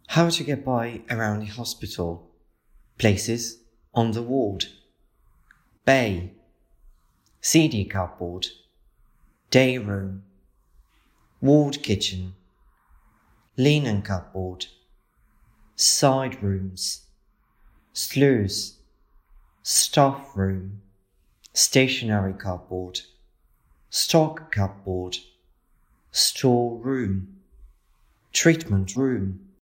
How to get by around the hospital. Places on the ward. Bay. CD cupboard. Day room. Ward kitchen. Linen cupboard. Side rooms. Sluice. Staff room. Stationary cupboard. Stock cupboard. Store room. Treatment room.